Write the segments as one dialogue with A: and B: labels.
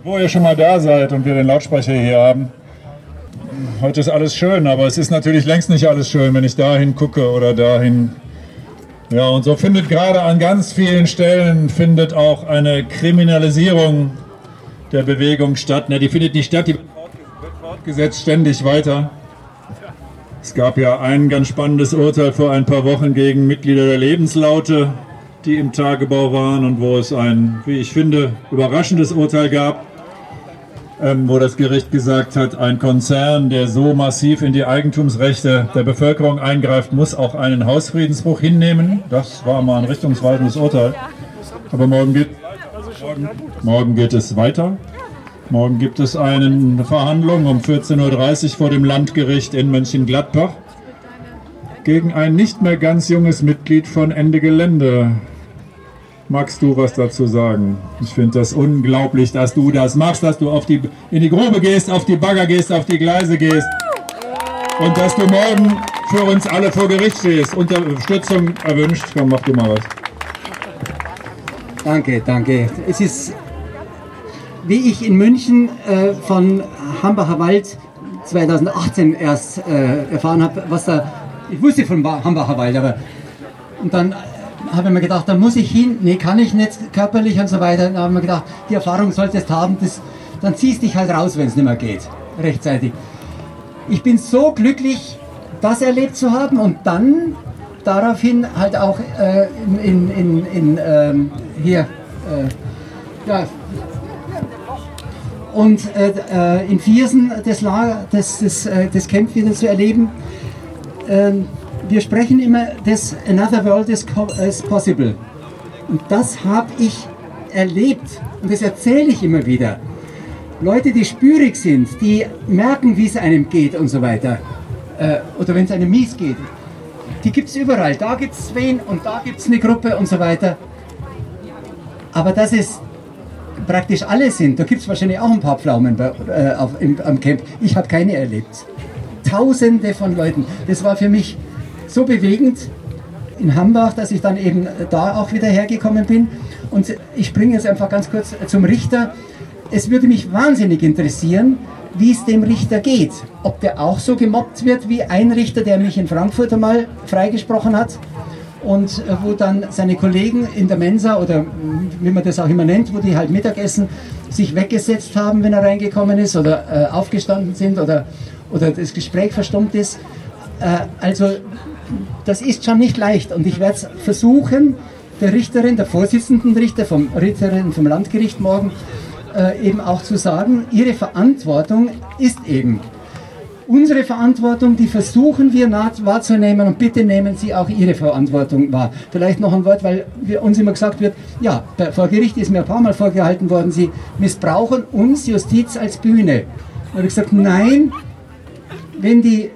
A: Wo ihr schon mal da seid und wir den Lautsprecher hier haben. Heute ist alles schön, aber es ist natürlich längst nicht alles schön, wenn ich dahin gucke oder dahin. Ja, und so findet gerade an ganz vielen Stellen auch eine Kriminalisierung der Bewegung statt. Ne, die findet nicht statt, die wird fortgesetzt ständig weiter. Es gab ja ein ganz spannendes Urteil vor ein paar Wochen gegen Mitglieder der Lebenslaute, die im Tagebau waren und wo es ein, wie ich finde, überraschendes Urteil gab. Wo das Gericht gesagt hat, ein Konzern, der so massiv in die Eigentumsrechte der Bevölkerung eingreift, muss auch einen Hausfriedensbruch hinnehmen. Das war mal ein richtungsweisendes Urteil. Aber morgen geht es weiter. Morgen gibt es eine Verhandlung um 14:30 Uhr vor dem Landgericht in Mönchengladbach gegen ein nicht mehr ganz junges Mitglied von Ende Gelände. Magst du was dazu sagen? Ich finde das unglaublich, dass du das machst, dass du in die Grube gehst, auf die Bagger gehst, auf die Gleise gehst und dass du morgen für uns alle vor Gericht stehst. Unterstützung erwünscht. Komm, mach du mal was.
B: Danke. Es ist, wie ich in München von Hambacher Wald 2018 erst erfahren habe, ich wusste von Hambacher Wald, aber und dann habe ich mir gedacht, da muss ich hin, nee, kann ich nicht, körperlich und so weiter. Dann habe ich mir gedacht, die Erfahrung solltest du haben, dann ziehst dich halt raus, wenn es nicht mehr geht, rechtzeitig. Ich bin so glücklich, das erlebt zu haben und dann daraufhin halt auch in Viersen das Camp wieder zu erleben. Wir sprechen immer, das Another World is possible. Und das habe ich erlebt und das erzähle ich immer wieder. Leute, die spürig sind, die merken, wie es einem geht und so weiter. Oder wenn es einem mies geht. Die gibt es überall. Da gibt es wen und da gibt es eine Gruppe und so weiter. Aber dass es praktisch alle sind, da gibt es wahrscheinlich auch ein paar Pflaumen am Camp. Ich habe keine erlebt. Tausende von Leuten. Das war für mich so bewegend in Hambach, dass ich dann eben da auch wieder hergekommen bin. Und ich springe jetzt einfach ganz kurz zum Richter. Es würde mich wahnsinnig interessieren, wie es dem Richter geht. Ob der auch so gemobbt wird wie ein Richter, der mich in Frankfurt einmal freigesprochen hat. Und wo dann seine Kollegen in der Mensa oder wie man das auch immer nennt, wo die halt Mittagessen sich weggesetzt haben, wenn er reingekommen ist oder aufgestanden sind oder das Gespräch verstummt ist. Also das ist schon nicht leicht und ich werde es versuchen, der Richterin, der Vorsitzenden Richterin vom Landgericht morgen eben auch zu sagen, ihre Verantwortung ist eben unsere Verantwortung, die versuchen wir wahrzunehmen und bitte nehmen Sie auch Ihre Verantwortung wahr. Vielleicht noch ein Wort, weil uns immer gesagt wird, ja, vor Gericht ist mir ein paar Mal vorgehalten worden, Sie missbrauchen uns Justiz als Bühne. Da habe ich gesagt, nein, wenn die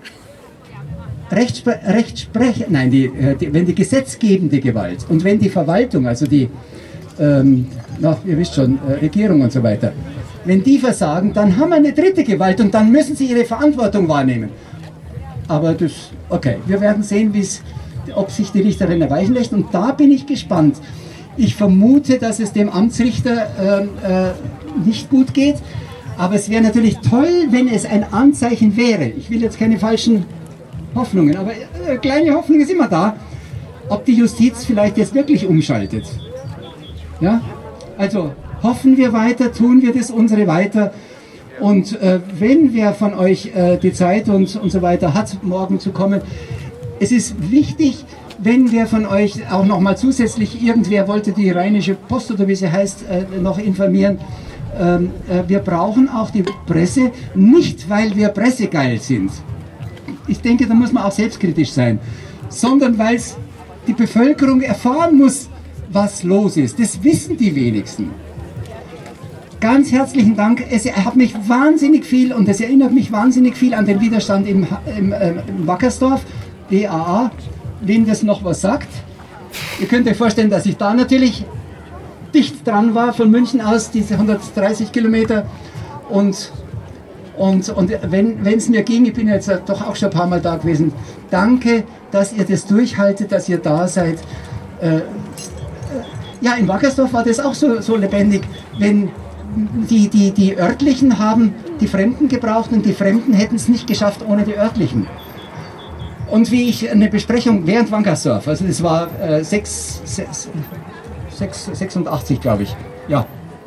B: wenn die gesetzgebende Gewalt und wenn die Verwaltung, also die, ihr wisst schon, Regierung und so weiter, wenn die versagen, dann haben wir eine dritte Gewalt und dann müssen sie ihre Verantwortung wahrnehmen. Aber okay, wir werden sehen, ob sich die Richterin erweichen lässt und da bin ich gespannt. Ich vermute, dass es dem Amtsrichter nicht gut geht, aber es wäre natürlich toll, wenn es ein Anzeichen wäre. Ich will jetzt keine falschen Hoffnungen, aber kleine Hoffnung ist immer da, ob die Justiz vielleicht jetzt wirklich umschaltet. Ja, also hoffen wir weiter, tun wir das unsere weiter und wenn wer von euch die Zeit und so weiter hat, morgen zu kommen, es ist wichtig, wenn wer von euch auch noch mal zusätzlich, irgendwer wollte die Rheinische Post oder wie sie heißt, noch informieren, wir brauchen auch die Presse, nicht weil wir pressegeil sind. Ich denke, da muss man auch selbstkritisch sein, sondern weil die Bevölkerung erfahren muss, was los ist. Das wissen die wenigsten. Ganz herzlichen Dank. Es hat mich wahnsinnig viel und es erinnert mich wahnsinnig viel an den Widerstand im Wackersdorf, WAA, wem das noch was sagt. Ihr könnt euch vorstellen, dass ich da natürlich dicht dran war, von München aus, diese 130 Kilometer. Und wenn es mir ging, ich bin jetzt doch auch schon ein paar Mal da gewesen, danke, dass ihr das durchhaltet, dass ihr da seid. Ja, in Wackersdorf war das auch so lebendig, wenn die Örtlichen haben die Fremden gebraucht und die Fremden hätten es nicht geschafft ohne die Örtlichen. Und wie ich eine Besprechung während Wankersdorf, also das war 86, glaube ich, ja.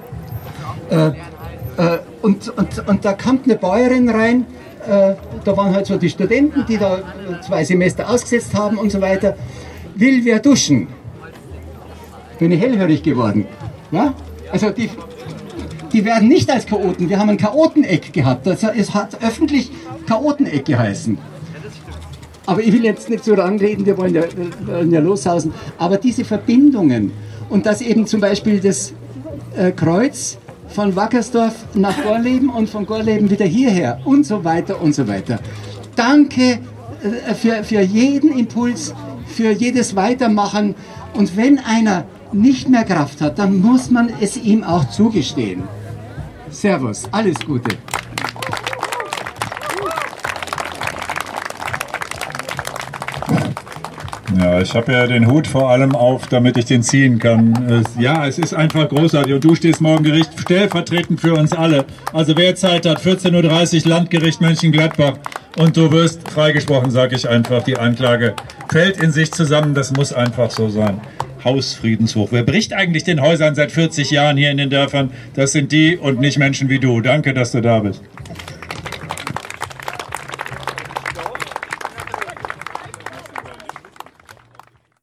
B: Und da kam eine Bäuerin rein, da waren halt so die Studenten, die da 2 Semester ausgesetzt haben und so weiter. Will wer duschen? Bin ich hellhörig geworden. Ja? Also die werden nicht als Chaoten, wir haben ein Chaoteneck gehabt, es hat öffentlich Chaoteneck geheißen. Aber ich will jetzt nicht so ranreden, wir wollen ja loshausen. Aber diese Verbindungen und dass eben zum Beispiel das Kreuz von Wackersdorf nach Gorleben und von Gorleben wieder hierher und so weiter und so weiter. Danke für jeden Impuls, für jedes Weitermachen. Und wenn einer nicht mehr Kraft hat, dann muss man es ihm auch zugestehen. Servus, alles Gute.
A: Ja, ich habe ja den Hut vor allem auf, damit ich den ziehen kann. Ja, es ist einfach großartig und du stehst morgen Gericht stellvertretend für uns alle. Also wer Zeit hat, 14:30 Uhr Landgericht Mönchengladbach und du wirst freigesprochen, sage ich einfach. Die Anklage fällt in sich zusammen, das muss einfach so sein. Hausfriedenshof. Wer bricht eigentlich den Häusern seit 40 Jahren hier in den Dörfern? Das sind die und nicht Menschen wie du. Danke, dass du da bist.